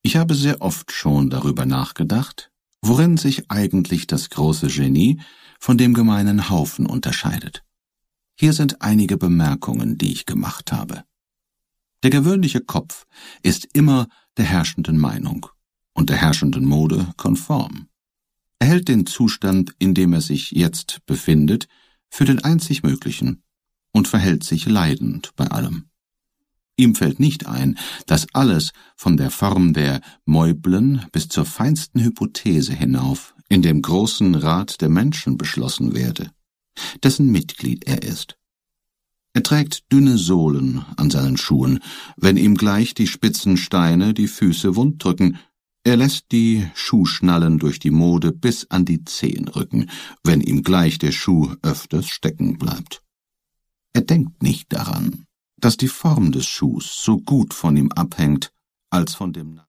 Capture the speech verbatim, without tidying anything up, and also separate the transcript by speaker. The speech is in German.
Speaker 1: Ich habe sehr oft schon darüber nachgedacht, worin sich eigentlich das große Genie von dem gemeinen Haufen unterscheidet. Hier sind einige Bemerkungen, die ich gemacht habe. Der gewöhnliche Kopf ist immer der herrschenden Meinung und der herrschenden Mode konform. Er hält den Zustand, in dem er sich jetzt befindet, für den einzig möglichen und verhält sich leidend bei allem. Ihm fällt nicht ein, dass alles von der Form der Meublen bis zur feinsten Hypothese hinauf in dem großen Rat der Menschen beschlossen werde, dessen Mitglied er ist. Er trägt dünne Sohlen an seinen Schuhen, wenn ihm gleich die spitzen Steine die Füße wund drücken. Er lässt die Schuhschnallen durch die Mode bis an die Zehen rücken, wenn ihm gleich der Schuh öfters stecken bleibt. Er denkt nicht daran, dass die Form des Schuhs so gut von ihm abhängt, als von dem